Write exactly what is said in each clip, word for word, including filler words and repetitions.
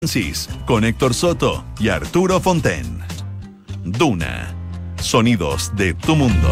Francis, con Héctor Soto y Arturo Fonten. Duna, sonidos de tu mundo.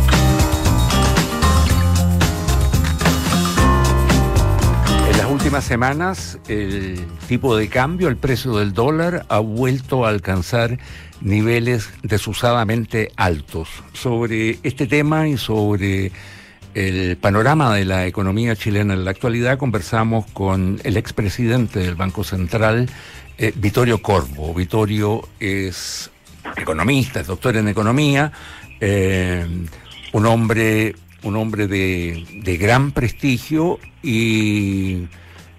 En las últimas semanas, el tipo de cambio, el precio del dólar, ha vuelto a alcanzar niveles desusadamente altos. Sobre este tema y sobre el panorama de la economía chilena en la actualidad, conversamos con el expresidente del Banco Central, eh, Vittorio Corvo. Vittorio es economista, es doctor en economía, eh, un hombre, un hombre de, de gran prestigio y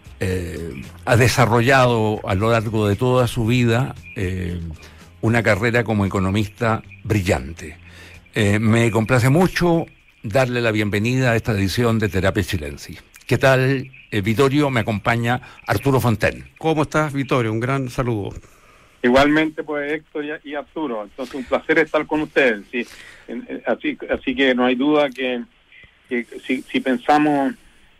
eh, ha desarrollado a lo largo de toda su vida eh, una carrera como economista brillante. Eh, me complace mucho darle la bienvenida a esta edición de Terapia Chilensis. ¿Qué tal, eh, Vittorio? Me acompaña Arturo Fonten. ¿Cómo estás, Vittorio? Un gran saludo. Igualmente, pues, Héctor y, y Arturo. Entonces, un placer estar con ustedes. Sí. Así, así que no hay duda que, que si, si pensamos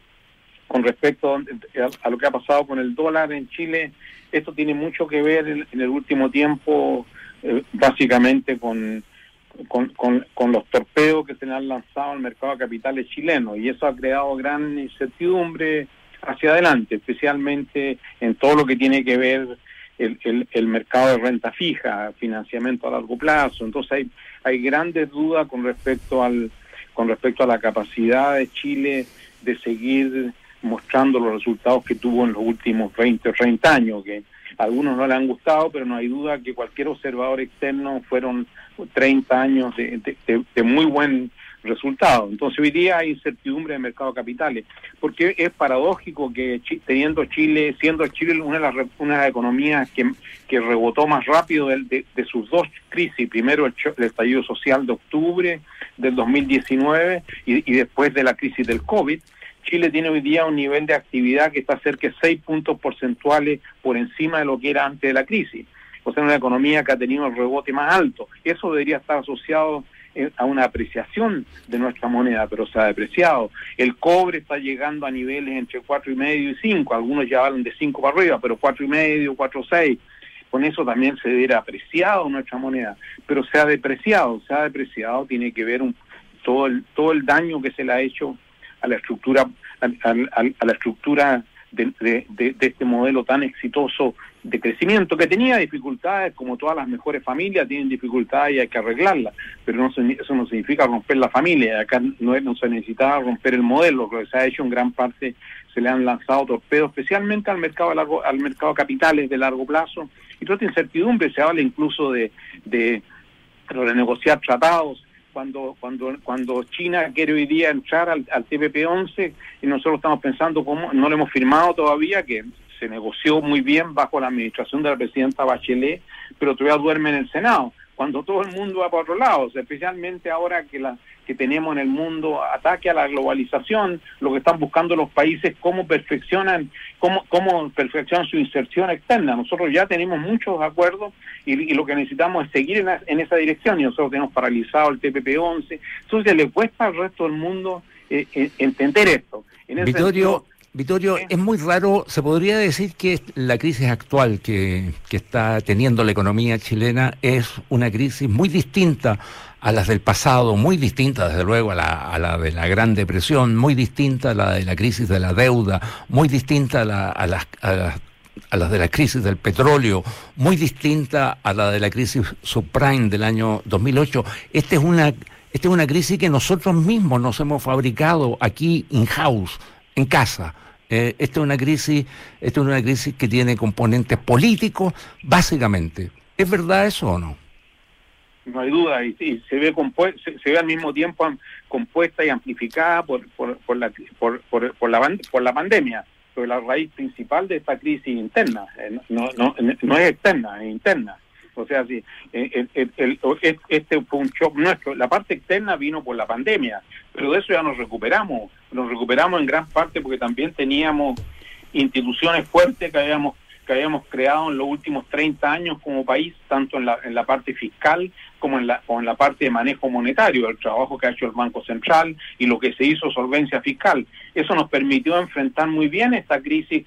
con respecto a, a lo que ha pasado con el dólar en Chile, esto tiene mucho que ver en, en el último tiempo, eh, básicamente con Con, con, con los torpedos que se le han lanzado al mercado de capitales chileno, y eso ha creado gran incertidumbre hacia adelante, especialmente en todo lo que tiene que ver el, el, el mercado de renta fija, financiamiento a largo plazo. Entonces hay hay grandes dudas con respecto al con respecto a la capacidad de Chile de seguir mostrando los resultados que tuvo en los últimos veinte o treinta años, que a algunos no le han gustado, pero no hay duda que cualquier observador externo fueron treinta años de, de, de, de muy buen resultado. Entonces hoy día hay incertidumbre de mercado de capitales, porque es paradójico que teniendo Chile, siendo Chile una de las, una de las economías que, que rebotó más rápido de, de, de sus dos crisis, primero el, el estallido social de octubre del dos mil diecinueve y, y después de la crisis del COVID, Chile tiene hoy día un nivel de actividad que está cerca de seis puntos porcentuales por encima de lo que era antes de la crisis. O sea, una economía que ha tenido el rebote más alto. Eso debería estar asociado eh, a una apreciación de nuestra moneda, pero se ha depreciado. El cobre está llegando a niveles entre cuatro y medio y cinco. Algunos ya hablan de cinco para arriba, pero cuatro y medio, cuatro seis. Con eso también se debería apreciado nuestra moneda, pero se ha depreciado. Se ha depreciado, tiene que ver un, todo el todo el daño que se le ha hecho a la estructura a, a, a la estructura de, de, de, de este modelo tan exitoso de crecimiento, que tenía dificultades, como todas las mejores familias tienen dificultades y hay que arreglarlas, pero no se, eso no significa romper la familia. Acá no, no se necesitaba romper el modelo. Lo que se ha hecho en gran parte, se le han lanzado torpedos, especialmente al mercado de largo, al mercado de capitales de largo plazo, y toda esta incertidumbre. Se habla incluso de, de renegociar tratados. Cuando cuando cuando China quiere hoy día entrar al, al T P P once, y nosotros estamos pensando cómo, no lo hemos firmado todavía, que se negoció muy bien bajo la administración de la presidenta Bachelet, pero todavía duerme en el Senado, cuando todo el mundo va para otro lado. O sea, especialmente ahora que la que tenemos en el mundo ataque a la globalización, lo que están buscando los países, cómo perfeccionan cómo cómo perfeccionan su inserción externa. Nosotros ya tenemos muchos acuerdos y, y lo que necesitamos es seguir en, la, en esa dirección, y nosotros tenemos paralizado el T P P once. Entonces le cuesta al resto del mundo eh, eh, entender esto. En ese Vittorio, sentido, Vittorio, es muy raro, se podría decir que la crisis actual que, que está teniendo la economía chilena es una crisis muy distinta a las del pasado, muy distinta desde luego a la, a la de la Gran Depresión, muy distinta a la de la crisis de la deuda, muy distinta a, la, a, las, a, las, a las de la crisis del petróleo, muy distinta a la de la crisis subprime del año dos mil ocho. Esta es una, esta es una crisis que nosotros mismos nos hemos fabricado aquí in-house, en casa. Eh, esta es una crisis, esta es una crisis que tiene componentes políticos, básicamente. ¿Es verdad eso o no? No hay duda, y, y se ve compu- se, se ve al mismo tiempo compuesta y amplificada por por por la por por, por la por la pandemia, pero la raíz principal de esta crisis interna, eh, no no no es externa, es interna. O sea, sí, el, el, el, el, este fue un shock nuestro. La parte externa vino por la pandemia, pero de eso ya nos recuperamos. Nos recuperamos en gran parte porque también teníamos instituciones fuertes que habíamos que habíamos creado en los últimos treinta años como país, tanto en la en la parte fiscal como en la como en la parte de manejo monetario, el trabajo que ha hecho el Banco Central y lo que se hizo solvencia fiscal. Eso nos permitió enfrentar muy bien esta crisis con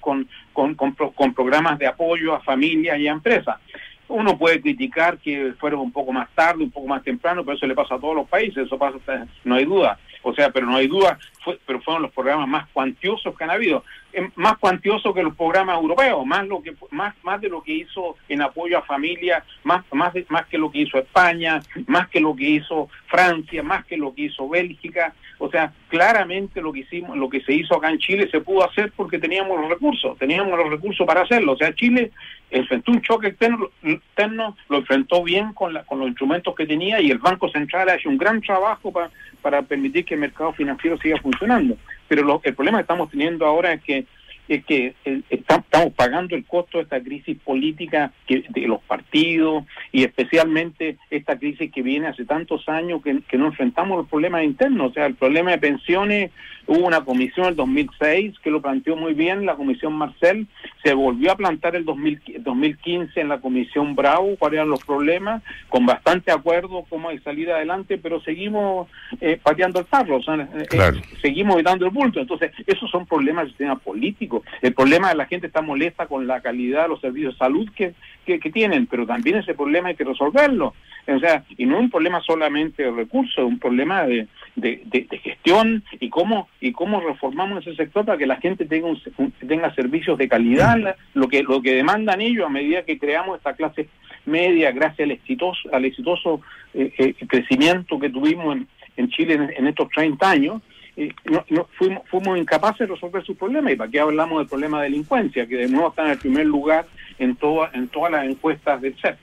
con, con, con programas de apoyo a familias y a empresas. Uno puede criticar que fueron un poco más tarde, un poco más temprano, pero eso le pasa a todos los países, eso pasa, no hay duda. O sea, pero no hay duda, fue, pero fueron los programas más cuantiosos que han habido, eh, más cuantiosos que los programas europeos, más lo que más más de lo que hizo en apoyo a familias, más más de, más que lo que hizo España, más que lo que hizo Francia, más que lo que hizo Bélgica. O sea, claramente lo que hicimos, lo que se hizo acá en Chile se pudo hacer porque teníamos los recursos, teníamos los recursos para hacerlo. O sea, Chile enfrentó un choque externo, externo lo enfrentó bien con la, con los instrumentos que tenía, y el Banco Central ha hecho un gran trabajo para para permitir que el mercado financiero siga funcionando. Pero lo, el problema que estamos teniendo ahora es que es que eh, estamos pagando el costo de esta crisis política que, de los partidos, y especialmente esta crisis que viene hace tantos años que, que no enfrentamos los problemas internos. O sea, el problema de pensiones, hubo una comisión en el dos mil seis que lo planteó muy bien, la comisión Marcel, se volvió a plantar el dos mil quince en la comisión Bravo cuáles eran los problemas, con bastante acuerdo cómo hay que salir adelante, pero seguimos eh, pateando el tarro, o sea, claro. eh, seguimos evitando el bulto. Entonces, esos son problemas del sistema político. El problema es que la gente está molesta con la calidad de los servicios de salud que, que, que tienen, pero también ese problema hay que resolverlo. O sea, y no es un problema solamente de recursos, es un problema de, de, de, de gestión y cómo y cómo reformamos ese sector para que la gente tenga un, un, tenga servicios de calidad, la, lo que lo que demandan ellos a medida que creamos esta clase media gracias al exitoso al exitoso eh, eh, crecimiento que tuvimos en, en Chile en, en estos treinta años. Eh, no, no, fuimos, fuimos incapaces de resolver sus problemas. ¿Y para qué hablamos del problema de delincuencia, que de nuevo está en el primer lugar en, toda, en todas las encuestas del C E P?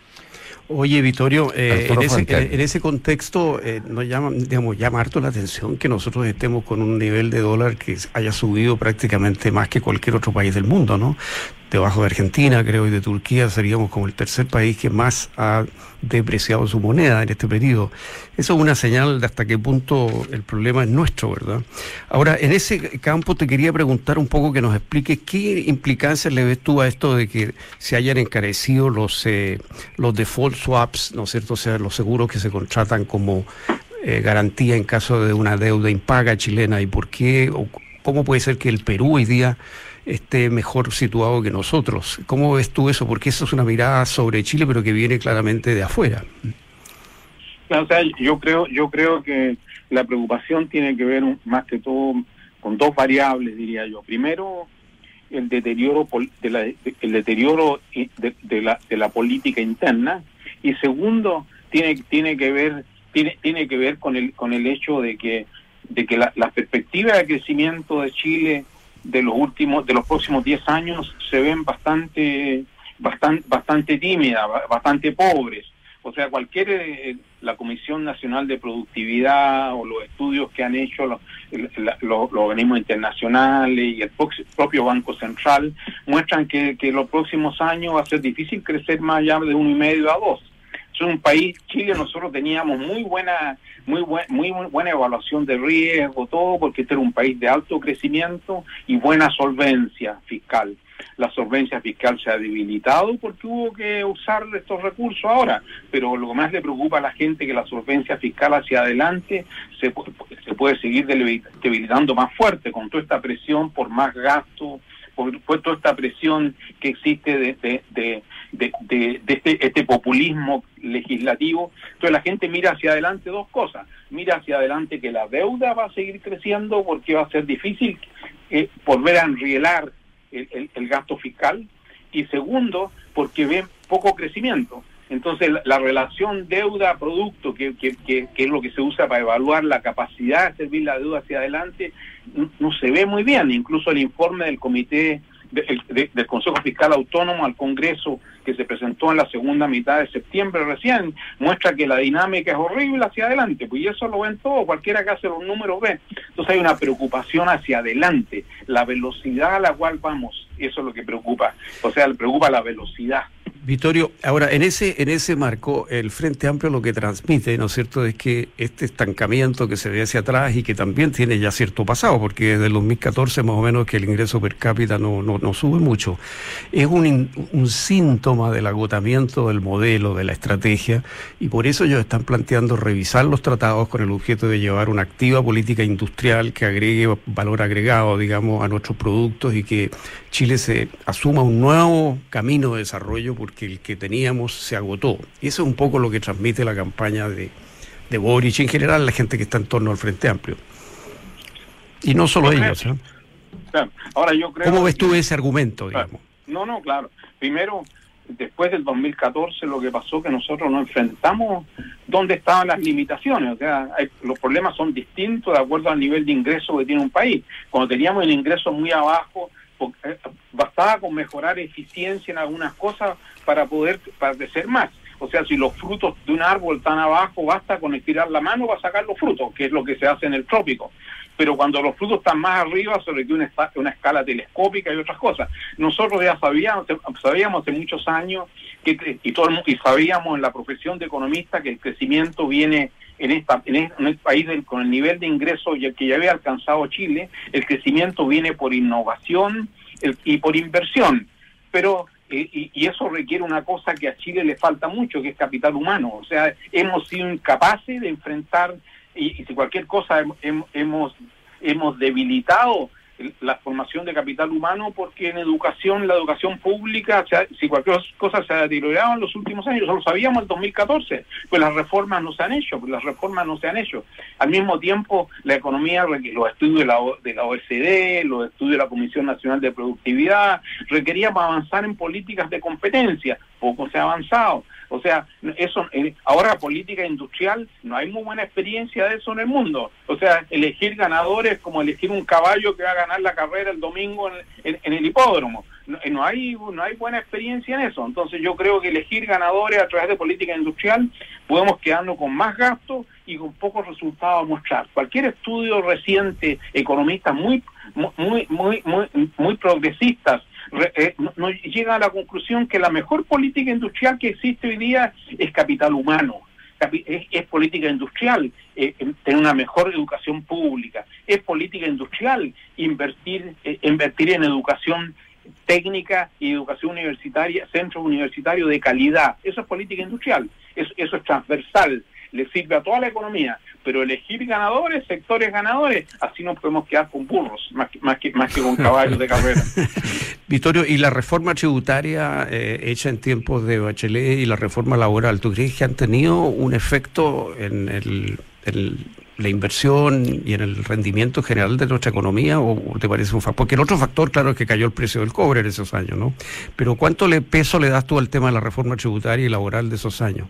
Oye, Vittorio, eh, en, ese, en ese contexto eh, nos llama, digamos, llama harto la atención que nosotros estemos con un nivel de dólar que haya subido prácticamente más que cualquier otro país del mundo, ¿no? Debajo de Argentina, creo, y de Turquía, seríamos como el tercer país que más ha depreciado su moneda en este periodo. Eso es una señal de hasta qué punto el problema es nuestro, ¿verdad? Ahora, en ese campo te quería preguntar un poco que nos expliques qué implicancias le ves tú a esto de que se hayan encarecido los eh, los default swaps, ¿no es cierto? O sea, los seguros que se contratan como eh, garantía en caso de una deuda impaga chilena, y por qué, o cómo puede ser que el Perú hoy día esté mejor situado que nosotros. ¿Cómo ves tú eso? Porque eso es una mirada sobre Chile, pero que viene claramente de afuera. O sea, yo creo, yo creo que la preocupación tiene que ver más que todo con dos variables, diría yo. Primero, el deterioro de la, el deterioro de, de la de la política interna, y segundo, tiene tiene que ver tiene tiene que ver con el con el hecho de que de que la, la perspectiva de crecimiento de Chile de los últimos de los próximos diez años se ven bastante bastante bastante tímidas, bastante pobres. O sea, cualquier eh, la Comisión Nacional de Productividad o los estudios que han hecho los, los, los organismos internacionales y el propio Banco Central muestran que, que los próximos años va a ser difícil crecer más allá de uno y medio a dos. Es un país, Chile, nosotros teníamos muy buena muy, buen, muy muy buena evaluación de riesgo, todo, porque este era un país de alto crecimiento y buena solvencia fiscal. La solvencia fiscal se ha debilitado porque hubo que usar estos recursos ahora, pero lo que más le preocupa a la gente es que la solvencia fiscal hacia adelante se, se puede seguir debilitando más fuerte con toda esta presión por más gasto, por, por toda esta presión que existe de, de, de, de, de, de este, este populismo legislativo. Entonces la gente mira hacia adelante dos cosas: mira hacia adelante que la deuda va a seguir creciendo porque va a ser difícil eh, volver a enrielar el, el, el gasto fiscal, y segundo, porque ven poco crecimiento. Entonces la, la relación deuda-producto, que, que, que, que es lo que se usa para evaluar la capacidad de servir la deuda hacia adelante, no, no se ve muy bien. Incluso el informe del comité de, de, del Consejo Fiscal Autónomo al Congreso, que se presentó en la segunda mitad de septiembre recién, muestra que la dinámica es horrible hacia adelante, pues y eso lo ven todos, cualquiera que hace los números ve. Entonces hay una preocupación hacia adelante, la velocidad a la cual vamos, eso es lo que preocupa, o sea, le preocupa la velocidad. Vittorio, ahora en ese en ese marco el Frente Amplio lo que transmite, ¿no es cierto?, es que este estancamiento que se ve hacia atrás y que también tiene ya cierto pasado, porque desde el dos mil catorce más o menos que el ingreso per cápita no no, no sube mucho, es un, un síntoma del agotamiento del modelo, de la estrategia, y por eso ellos están planteando revisar los tratados con el objeto de llevar una activa política industrial que agregue valor agregado, digamos, a nuestros productos, y que Chile Chile se asuma un nuevo camino de desarrollo porque el que teníamos se agotó. Y eso es un poco lo que transmite la campaña de, de Boric y en general la gente que está en torno al Frente Amplio. Y no solo ellos. ¿eh? Claro. Ahora yo creo ¿Cómo ves tú que, ese argumento, claro, digamos? No, no, claro. Primero, después del dos mil catorce lo que pasó que nosotros nos enfrentamos dónde estaban las limitaciones. O sea, hay, los problemas son distintos de acuerdo al nivel de ingreso que tiene un país. Cuando teníamos el ingreso muy abajo, eh, bastaba con mejorar eficiencia en algunas cosas para poder para crecer más. O sea, si los frutos de un árbol están abajo, basta con estirar la mano para sacar los frutos, que es lo que se hace en el trópico. Pero cuando los frutos están más arriba, se requiere una, una escala telescópica y otras cosas. Nosotros ya sabíamos, sabíamos hace muchos años que y, todo, y sabíamos en la profesión de economista que el crecimiento viene en esta en este, en el país del, con el nivel de ingreso que ya había alcanzado Chile, el crecimiento viene por innovación el, y por inversión. Pero Y, y eso requiere una cosa que a Chile le falta mucho, que es capital humano. O sea, hemos sido incapaces de enfrentar, y, y si cualquier cosa hem, hemos hemos debilitado la formación de capital humano, porque en educación, la educación pública, o sea, si cualquier cosa se ha deteriorado en los últimos años, eso lo sabíamos en el dos mil catorce, pues las reformas no se han hecho, pues las reformas no se han hecho. Al mismo tiempo, la economía, los estudios de la, de la O E C D, los estudios de la Comisión Nacional de Productividad, requeríamos avanzar en políticas de competencia, poco se ha avanzado. O sea, eso eh, ahora política industrial, no hay muy buena experiencia de eso en el mundo. O sea, elegir ganadores como elegir un caballo que va a ganar la carrera el domingo en, en, en el hipódromo. No, no hay no hay buena experiencia en eso. Entonces yo creo que elegir ganadores a través de política industrial podemos quedarnos con más gastos y con pocos resultados a mostrar. Cualquier estudio reciente, economistas muy muy muy muy muy progresistas, Eh, no, no llega a la conclusión que la mejor política industrial que existe hoy día es capital humano, Capi- es, es política industrial eh, tener una mejor educación pública, es política industrial invertir eh, invertir en educación técnica y educación universitaria, centros universitarios de calidad. Eso es política industrial, eso, eso es transversal, le sirve a toda la economía, pero elegir ganadores, sectores ganadores, así nos podemos quedar con burros, más que, más que, más que con caballos de carrera. Vittorio, ¿y la reforma tributaria eh, hecha en tiempos de Bachelet y la reforma laboral, tú crees que han tenido un efecto en, el, en la inversión y en el rendimiento general de nuestra economía, o te parece un factor? Porque el otro factor, claro, es que cayó el precio del cobre en esos años, ¿no? Pero ¿cuánto le, peso le das tú al tema de la reforma tributaria y laboral de esos años?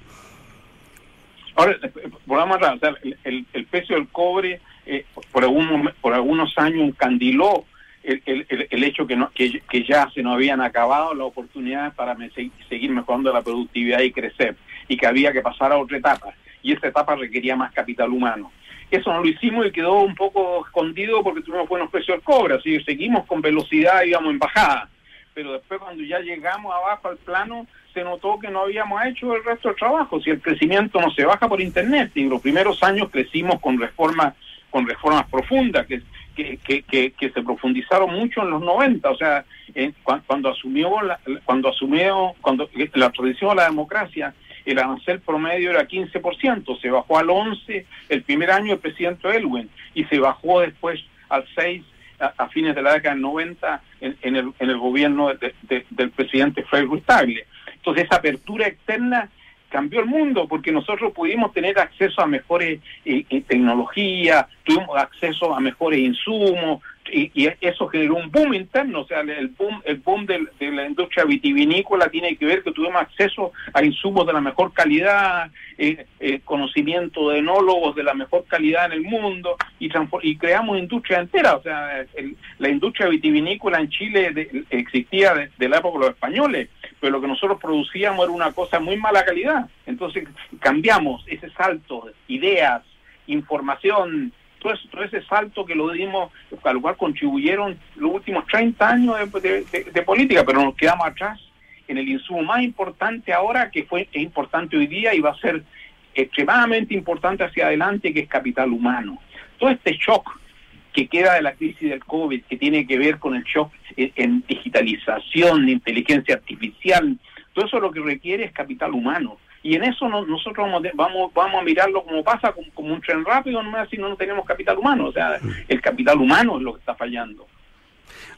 Ahora, volvamos a o sea, el, el, el precio del cobre eh, por, algún, por algunos años encandiló el, el, el hecho que, no, que, que ya se nos habían acabado las oportunidades para me, seguir mejorando la productividad y crecer, y que había que pasar a otra etapa, y esa etapa requería más capital humano. Eso no lo hicimos y quedó un poco escondido porque tuvimos buenos precios del cobre, así que seguimos con velocidad, íbamos en bajada, pero después cuando ya llegamos abajo al plano, se notó que no habíamos hecho el resto del trabajo. Si el crecimiento no se baja por internet, y en los primeros años crecimos con reformas con reformas profundas que que, que, que, que se profundizaron mucho en los noventa, o sea, eh, cuando, cuando asumió la, cuando asumió cuando la transición a la democracia, el arancel promedio era quince por ciento, se bajó al once por ciento el primer año del presidente Elwin y se bajó después al seis por ciento a, a fines de la década del noventa en, en, el, en el gobierno de, de, del presidente Frei Ruiz-Tagle. Entonces esa apertura externa cambió el mundo, porque nosotros pudimos tener acceso a mejores eh, eh, tecnologías, tuvimos acceso a mejores insumos, y, y eso generó un boom interno. O sea, el boom el boom de, de la industria vitivinícola tiene que ver que tuvimos acceso a insumos de la mejor calidad, eh, eh, conocimiento de enólogos de la mejor calidad en el mundo, y, y creamos industria entera. O sea, el, la industria vitivinícola en Chile de, existía desde de la época de los españoles, pero lo que nosotros producíamos era una cosa muy mala calidad. Entonces cambiamos ese salto, ideas, información, todo, eso, todo ese salto que lo dimos, al cual contribuyeron los últimos treinta años de, de, de, de política, pero nos quedamos atrás en el insumo más importante ahora, que fue es importante hoy día y va a ser extremadamente importante hacia adelante, que es capital humano. Todo este shock que queda de la crisis del COVID, que tiene que ver con el shock en, en digitalización, inteligencia artificial, todo eso lo que requiere es capital humano. Y en eso no, nosotros vamos, vamos vamos a mirarlo como pasa, como, como un tren rápido, nomás si no, no tenemos capital humano. O sea, el capital humano es lo que está fallando.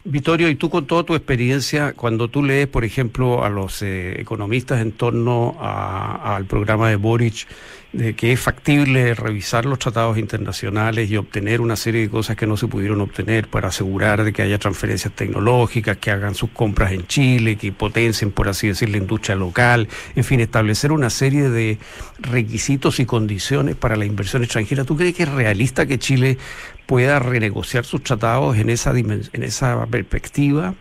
Vittorio, y tú con toda tu experiencia, cuando tú lees, por ejemplo, a los eh, economistas en torno a, al programa de Boric, de que es factible revisar los tratados internacionales y obtener una serie de cosas que no se pudieron obtener para asegurar de que haya transferencias tecnológicas, que hagan sus compras en Chile, que potencien, por así decir, la industria local, en fin, establecer una serie de requisitos y condiciones para la inversión extranjera. ¿Tú crees que es realista que Chile pueda renegociar sus tratados en esa dimensión, en esa perspectiva?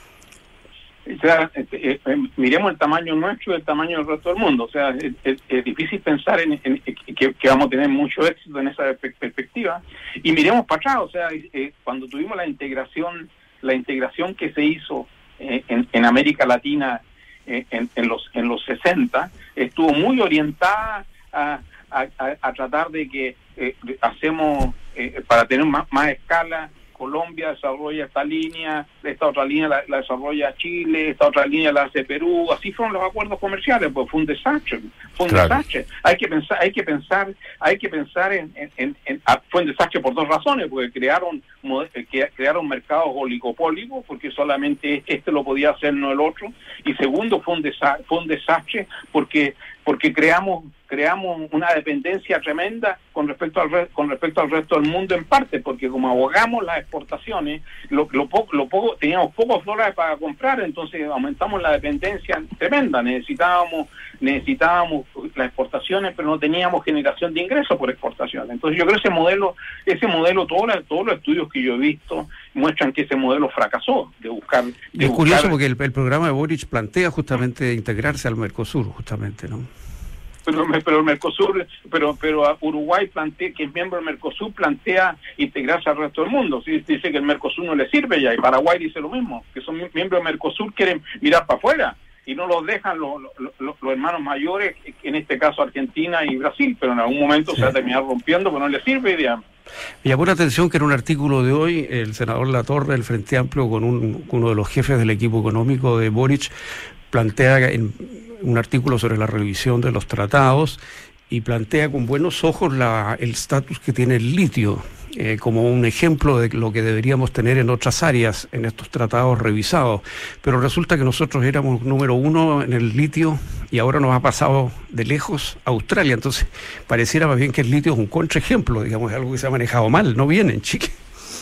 O sea, eh, eh, miremos el tamaño nuestro y el tamaño del resto del mundo. O sea, es, es, es difícil pensar en, en, en que, que vamos a tener mucho éxito en esa perspectiva. Y miremos para atrás. O sea, eh, cuando tuvimos la integración, la integración que se hizo eh, en, en América Latina eh, en, en los en los sesenta, estuvo muy orientada a, a, a, a tratar de que eh, hacemos eh, para tener más, más escala. Colombia desarrolla esta línea, esta otra línea la, la desarrolla Chile, esta otra línea la hace Perú. Así fueron los acuerdos comerciales, pues fue un desastre, fue un claro. desastre. Hay que pensar, hay que pensar, hay que pensar en, en, en, en fue un desastre por dos razones, porque crearon crearon mercados oligopólicos, porque solamente este lo podía hacer, no el otro. Y segundo, fue un desastre, fue un desastre porque porque creamos creamos una dependencia tremenda con respecto al re, con respecto al resto del mundo, en parte porque como abogamos las exportaciones, lo, lo poco lo poco teníamos pocos dólares para comprar, entonces aumentamos la dependencia tremenda. Necesitábamos necesitábamos las exportaciones, pero no teníamos generación de ingresos por exportaciones. Entonces yo creo que ese modelo ese modelo todos los, todos los estudios que yo he visto muestran que ese modelo fracasó de buscar de y es buscar... curioso porque el, el programa de Boric plantea justamente integrarse al Mercosur, justamente, ¿no? Pero, pero el Mercosur, pero pero Uruguay plantea, que es miembro del Mercosur, plantea integrarse al resto del mundo. ¿Sí? Dice que el Mercosur no le sirve ya, y Paraguay dice lo mismo, que son miembros del Mercosur, quieren mirar para afuera y no los dejan los, los, los, los hermanos mayores, en este caso Argentina y Brasil, pero en algún momento sí. se va a terminar rompiendo, pero no le sirve, digamos. Me llamó la atención que en un artículo de hoy el senador Latorre del Frente Amplio, con un, uno de los jefes del equipo económico de Boric, plantea en un artículo sobre la revisión de los tratados y plantea con buenos ojos la, el estatus que tiene el litio eh, como un ejemplo de lo que deberíamos tener en otras áreas en estos tratados revisados. Pero resulta que nosotros éramos número uno en el litio y ahora nos ha pasado de lejos a Australia. Entonces pareciera más bien que el litio es un contraejemplo, digamos, es algo que se ha manejado mal, no bien en Chile.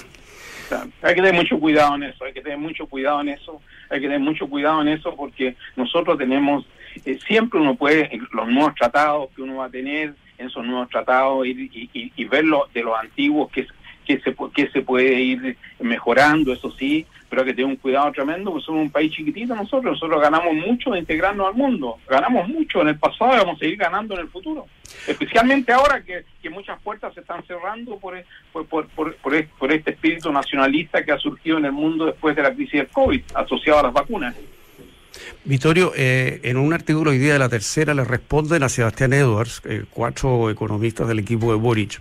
Hay que tener mucho cuidado en eso, hay que tener mucho cuidado en eso, hay que tener mucho cuidado en eso porque nosotros tenemos, eh, siempre uno puede, los nuevos tratados que uno va a tener, en esos nuevos tratados, ir, y, y, y ver lo, de los antiguos que, que, se, que se puede ir mejorando, eso sí, pero hay que tener un cuidado tremendo, porque somos un país chiquitito nosotros, nosotros ganamos mucho de integrarnos al mundo, ganamos mucho en el pasado y vamos a seguir ganando en el futuro. Especialmente ahora que, que muchas puertas se están cerrando por, por, por, por, por, por este espíritu nacionalista que ha surgido en el mundo después de la crisis del COVID, asociado a las vacunas. Vittorio, eh, en un artículo hoy día de La Tercera le responden a Sebastián Edwards, eh, cuatro economistas del equipo de Boric,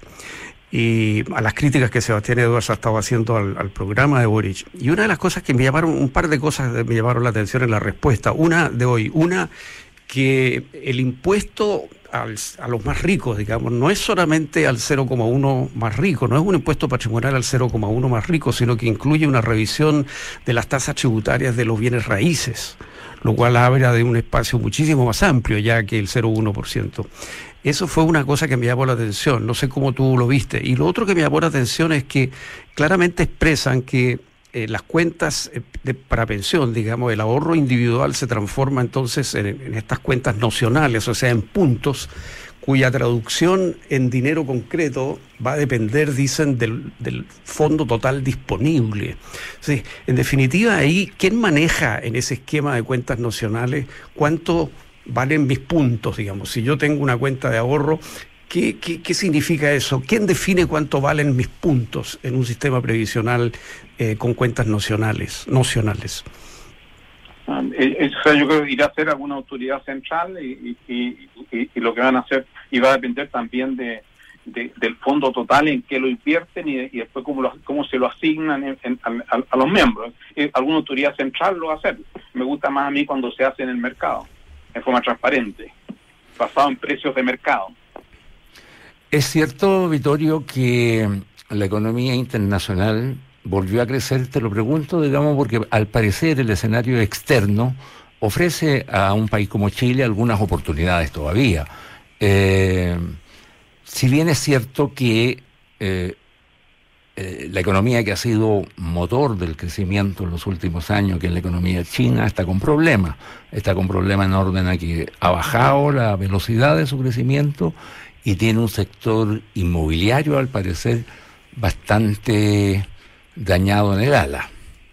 y a las críticas que Sebastián Edwards ha estado haciendo al, al programa de Boric. Y una de las cosas que me llamaron, un par de cosas me llamaron la atención en la respuesta. Una de hoy, una que el impuesto al, a los más ricos, digamos, no es solamente al cero coma uno más rico, no es un impuesto patrimonial al cero coma uno más rico, sino que incluye una revisión de las tasas tributarias de los bienes raíces, lo cual habla de un espacio muchísimo más amplio ya que el cero coma uno por ciento. Eso fue una cosa que me llamó la atención, no sé cómo tú lo viste. Y lo otro que me llamó la atención es que claramente expresan que eh, las cuentas eh, de, para pensión, digamos, el ahorro individual se transforma entonces en, en estas cuentas nocionales, o sea, en puntos, cuya traducción en dinero concreto va a depender, dicen, del, del fondo total disponible. Sí, en definitiva, ahí, ¿quién maneja en ese esquema de cuentas nocionales cuánto valen mis puntos, digamos? Si yo tengo una cuenta de ahorro, ¿qué, qué, qué significa eso? ¿Quién define cuánto valen mis puntos en un sistema previsional eh, con cuentas nocionales? nocionales? Ah, eh, o sea, yo creo que irá a ser alguna autoridad central y, y, y, y, y lo que van a hacer, y va a depender también de, de del fondo total en que lo invierten y, y después cómo, lo, cómo se lo asignan en, en, a, a los miembros. Eh, alguna autoridad central lo va a hacer. Me gusta más a mí cuando se hace en el mercado, de forma transparente, basado en precios de mercado. Es cierto, Vittorio, que la economía internacional volvió a crecer, te lo pregunto, digamos, porque al parecer el escenario externo ofrece a un país como Chile algunas oportunidades todavía. Eh, si bien es cierto que eh, eh, la economía que ha sido motor del crecimiento en los últimos años, que es la economía china, está con problemas. Está con problemas en orden a que ha bajado la velocidad de su crecimiento y tiene un sector inmobiliario, al parecer, bastante dañado en el ala.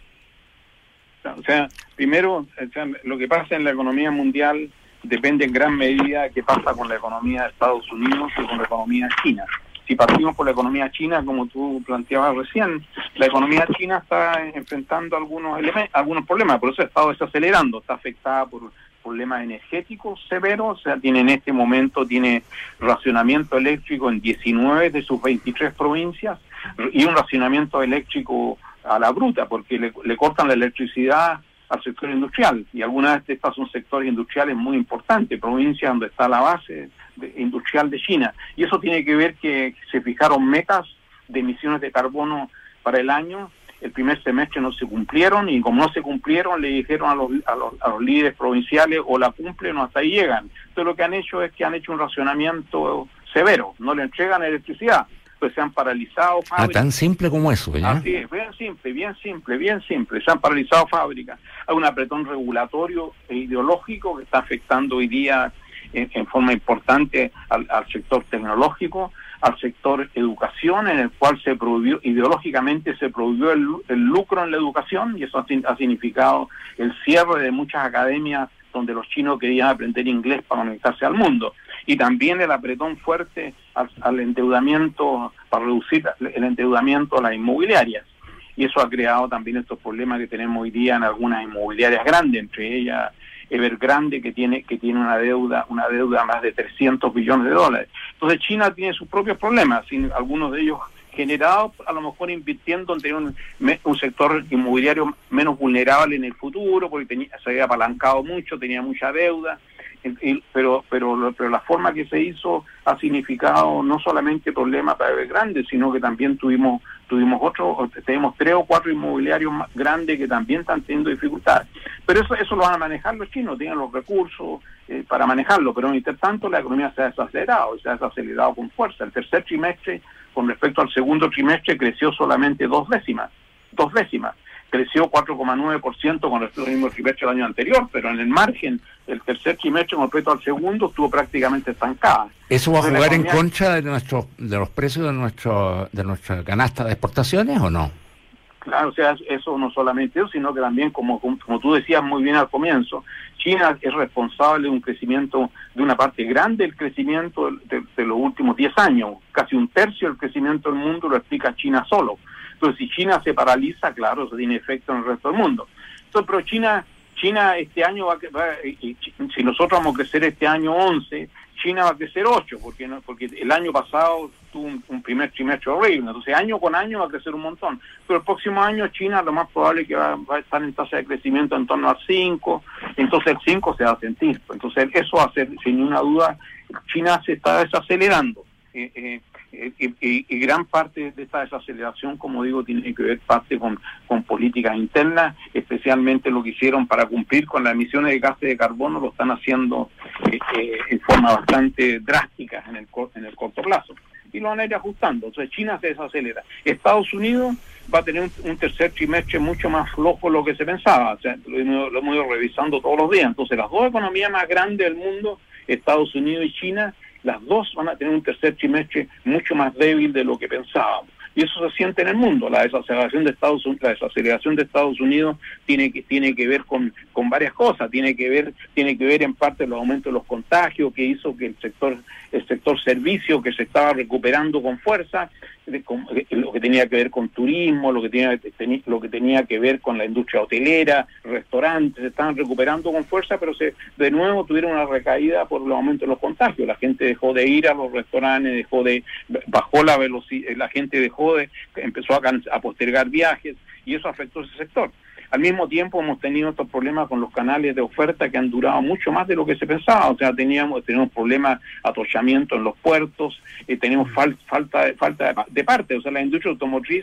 O sea, primero, o sea, lo que pasa en la economía mundial depende en gran medida de qué pasa con la economía de Estados Unidos y con la economía china. Si partimos por la economía china, como tú planteabas recién, la economía china está enfrentando algunos elementos, algunos problemas, por eso ha estado desacelerando, está afectada por problemas energéticos severos, o sea, tiene en este momento tiene racionamiento eléctrico en diecinueve de sus veintitrés provincias y un racionamiento eléctrico a la bruta, porque le, le cortan la electricidad al sector industrial, y algunas de estas son sectores industriales muy importantes, provincias donde está la base de, industrial de China, y eso tiene que ver que se fijaron metas de emisiones de carbono para el año. El primer semestre no se cumplieron, y como no se cumplieron, le dijeron a los, a los, a los líderes provinciales o la cumplen o hasta ahí llegan. Entonces lo que han hecho es que han hecho un racionamiento severo, no le entregan electricidad, pues se han paralizado fábricas. Ah, tan simple como eso, ¿ya? Así es, bien simple, bien simple, bien simple. Se han paralizado fábricas. Hay un apretón regulatorio e ideológico que está afectando hoy día en, en forma importante al, al sector tecnológico, al sector educación, en el cual se prohibió, ideológicamente se prohibió el, el lucro en la educación, y eso ha, ha significado el cierre de muchas academias donde los chinos querían aprender inglés para conectarse al mundo. Y también el apretón fuerte al, al endeudamiento, para reducir el endeudamiento a las inmobiliarias. Y eso ha creado también estos problemas que tenemos hoy día en algunas inmobiliarias grandes, entre ellas Evergrande, que tiene que tiene una deuda una deuda más de trescientos billones de dólares. Entonces China tiene sus propios problemas, sin algunos de ellos generados a lo mejor invirtiendo en tener un, un sector inmobiliario menos vulnerable en el futuro, porque tenía, se había apalancado mucho, tenía mucha deuda, y, pero, pero pero la forma que se hizo ha significado no solamente problemas para Evergrande, sino que también tuvimos tuvimos otros, tenemos tres o cuatro inmobiliarios más grandes que también están teniendo dificultades. Pero eso eso lo van a manejar los chinos, tienen los recursos eh, para manejarlo, pero mientras tanto la economía se ha desacelerado, y se ha desacelerado con fuerza. El tercer trimestre, con respecto al segundo trimestre, creció solamente dos décimas, dos décimas. Creció cuatro coma nueve por ciento con respecto al mismo trimestre del año anterior, pero en el margen, el tercer trimestre con respecto al segundo estuvo prácticamente estancada. ¿Eso va a jugar economía en contra de nuestro, de los precios de nuestro de nuestra canasta de exportaciones o no? Claro, o sea, eso no solamente eso, sino que también, como, como tú decías muy bien al comienzo, China es responsable de un crecimiento, de una parte grande del crecimiento de, de los últimos diez años. Casi un tercio del crecimiento del mundo lo explica China solo. Entonces, si China se paraliza, claro, eso tiene efecto en el resto del mundo. Entonces, pero China, China este año va, va y, si nosotros vamos a crecer este año once, China va a crecer ocho, porque no, porque el año pasado tuvo un, un primer trimestre horrible. Entonces, año con año va a crecer un montón. Pero el próximo año China lo más probable es que va, va a estar en tasa de crecimiento en torno al cinco, entonces el cinco se va a sentir. Entonces, eso va a ser, sin ninguna duda, China se está desacelerando. Eh, eh, Y, y, y gran parte de esta desaceleración, como digo, tiene que ver parte con, con políticas internas, especialmente lo que hicieron para cumplir con las emisiones de gases de carbono, lo están haciendo eh, eh, en forma bastante drástica en el, en el corto plazo. Y lo van a ir ajustando. Entonces China se desacelera. Estados Unidos va a tener un, un tercer trimestre mucho más flojo de lo que se pensaba. O sea, lo, lo hemos ido revisando todos los días. Entonces las dos economías más grandes del mundo, Estados Unidos y China, las dos van a tener un tercer trimestre mucho más débil de lo que pensábamos. Y eso se siente en el mundo. La desaceleración de Estados Unidos, la desaceleración de Estados Unidos tiene que tiene que ver con, con varias cosas. Tiene que ver tiene que ver en parte el aumento de los contagios, que hizo que el sector el sector servicio, que se estaba recuperando con fuerza, con, lo que tenía que ver con turismo, lo que tenía tenía, lo que tenía que ver con la industria hotelera, restaurantes, se estaban recuperando con fuersa, pero se de nuevo tuvieron una recaída por el aumento de los contagios. La gente dejó de ir a los restaurantes, dejó de bajó la velocidad, la gente dejó de empezó a, a postergar viajes, y eso afectó ese sector. Al mismo tiempo hemos tenido estos problemas con los canales de oferta que han durado mucho más de lo que se pensaba. O sea, teníamos tenemos problemas, atochamiento en los puertos, eh, tenemos fal, falta de falta de, de parte. O sea, la industria automotriz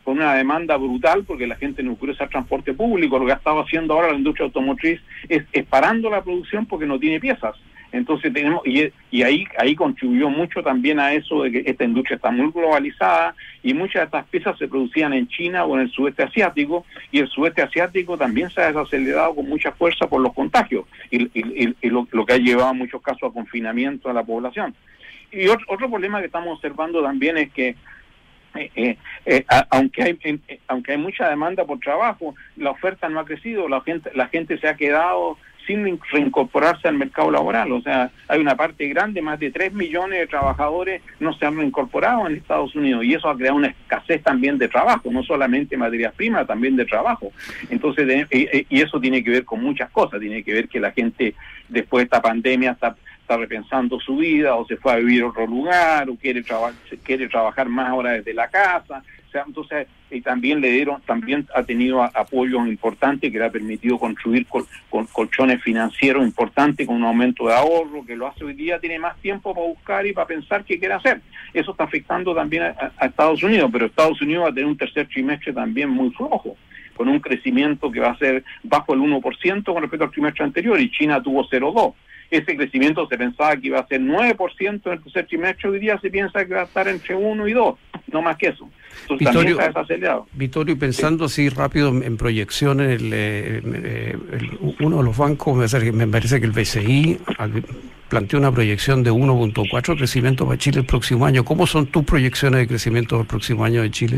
con una demanda brutal porque la gente no quiere usar transporte público. Lo que ha estado haciendo ahora la industria automotriz es, es parando la producción porque no tiene piezas. Entonces tenemos, y, y ahí ahí contribuyó mucho también a eso de que esta industria está muy globalizada y muchas de estas piezas se producían en China o en el sudeste asiático, y el sudeste asiático también se ha desacelerado con mucha fuerza por los contagios, y, y, y lo, lo que ha llevado en muchos casos a confinamiento a la población. Y otro, otro problema que estamos observando también es que Eh, eh, eh, a, aunque hay eh, aunque hay mucha demanda por trabajo, la oferta no ha crecido, la gente la gente se ha quedado sin reincorporarse al mercado laboral. O sea, hay una parte grande, más de tres millones de trabajadores no se han reincorporado en Estados Unidos, y eso ha creado una escasez también de trabajo, no solamente materias primas, también de trabajo. Entonces, de, eh, y eso tiene que ver con muchas cosas, tiene que ver que la gente después de esta pandemia está está repensando su vida, o se fue a vivir a otro lugar, o quiere trabajar quiere trabajar más ahora desde la casa. O sea, entonces, y también le dieron, también ha tenido apoyos importantes que le ha permitido construir col, col, colchones financieros importantes con un aumento de ahorro, que lo hace hoy día, tiene más tiempo para buscar y para pensar qué quiere hacer. Eso está afectando también a, a Estados Unidos, pero Estados Unidos va a tener un tercer trimestre también muy flojo, con un crecimiento que va a ser bajo el uno por ciento con respecto al trimestre anterior, y China tuvo cero coma dos por ciento. Ese crecimiento se pensaba que iba a ser nueve por ciento en el tercer trimestre, hoy día se piensa que va a estar entre uno y dos, no más que eso. Entonces Vittorio, también está desacelerado. Vittorio, pensando sí. así rápido en, en proyecciones, el, el, el, uno de los bancos, me parece que el B C I planteó una proyección de uno punto cuatro crecimiento para Chile el próximo año. ¿Cómo son tus proyecciones de crecimiento el próximo año de Chile?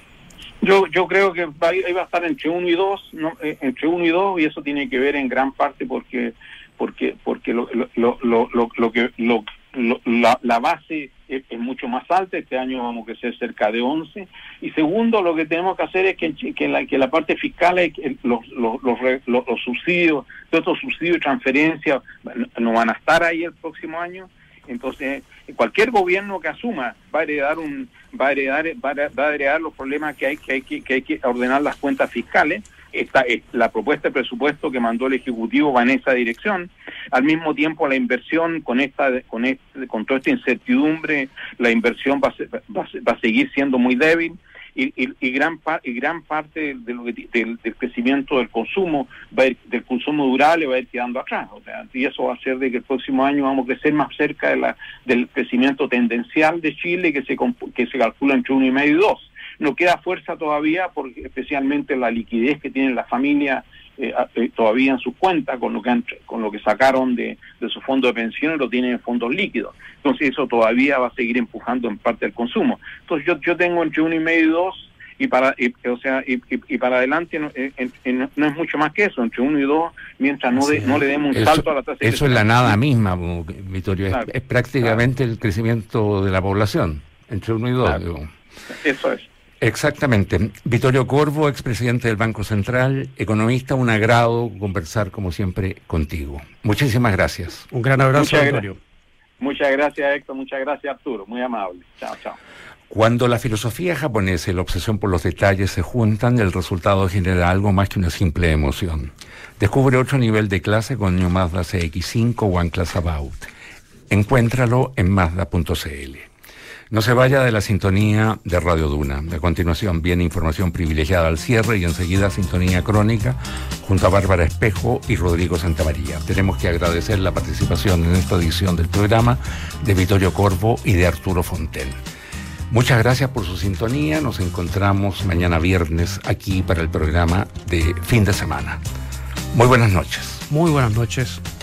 Yo yo creo que va, va a estar entre uno y dos, ¿no? eh, entre uno y dos, y eso tiene que ver en gran parte porque porque porque lo lo lo lo, lo que lo, lo la, la base es, es mucho más alta. Este año vamos a crecer cerca de once, y segundo, lo que tenemos que hacer es que que la que la parte fiscal, los los los, los, los subsidios, todos estos subsidios y transferencias no van a estar ahí el próximo año. Entonces, cualquier gobierno que asuma va a heredar un va a heredar va a, va a heredar los problemas que hay que hay que, que hay que ordenar las cuentas fiscales. Esta, la propuesta de presupuesto que mandó el Ejecutivo va en esa dirección. Al mismo tiempo, la inversión, con esta con este, con toda esta incertidumbre, la inversión va a, ser, va, va a seguir siendo muy débil, y, y, y gran par, y gran parte de lo que, del, del crecimiento del consumo va a ir, del consumo durable va a ir quedando atrás. O sea, y eso va a hacer de que el próximo año vamos a crecer más cerca de la del crecimiento tendencial de Chile, que se que se calcula entre uno y medio y dos. No queda fuerza todavía, porque especialmente la liquidez que tienen las familias eh, eh, todavía en sus cuentas, con lo que han, con lo que sacaron de, de su fondo de pensiones, lo tienen en fondos líquidos. Entonces eso todavía va a seguir empujando en parte el consumo. Entonces yo yo tengo entre uno y medio y dos, y para y, o sea y, y, y para adelante no, eh, eh, no es mucho más que eso, entre uno y dos, mientras no, de, no le demos un eso, salto a la tasa de eso es la nada misma, Vittorio. Claro, es, es prácticamente claro. El crecimiento de la población, entre uno y dos. Claro. Digo. Eso es. Exactamente. Vittorio Corvo, expresidente del Banco Central, economista, un agrado conversar como siempre contigo. Muchísimas gracias. Un gran abrazo, Vittorio. Muchas gracias, Héctor. Muchas gracias, Arturo. Muy amable. Chao, chao. Cuando la filosofía japonesa y la obsesión por los detalles se juntan, el resultado genera algo más que una simple emoción. Descubre otro nivel de clase con New Mazda C X cinco One Class About. Encuéntralo en Mazda punto c l. No se vaya de la sintonía de Radio Duna. A continuación viene información privilegiada al cierre, y enseguida sintonía crónica junto a Bárbara Espejo y Rodrigo Santamaría. Tenemos que agradecer la participación en esta edición del programa de Vittorio Corvo y de Arturo Fonten. Muchas gracias por su sintonía. Nos encontramos mañana viernes aquí para el programa de fin de semana. Muy buenas noches. Muy buenas noches.